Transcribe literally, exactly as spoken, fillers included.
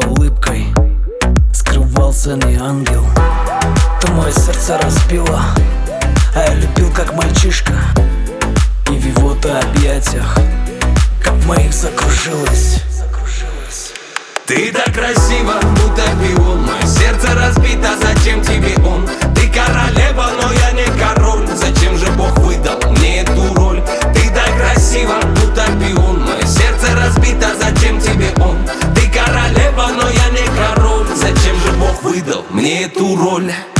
улыбкой скрывался не ангел. Ты мое сердце разбила, а я любил как мальчишка. И в его-то объятиях, как в моих, закружилась. Ты так красива, будто пион. Мое сердце разбито, зачем тебе он? Ты королева, но я не король. Зачем же Бог выдал мне эту роль? Ты так красива, будто пион. Мое сердце разбито, зачем тебе он? Ты королева, но я не король. Зачем же Бог выдал мне эту роль?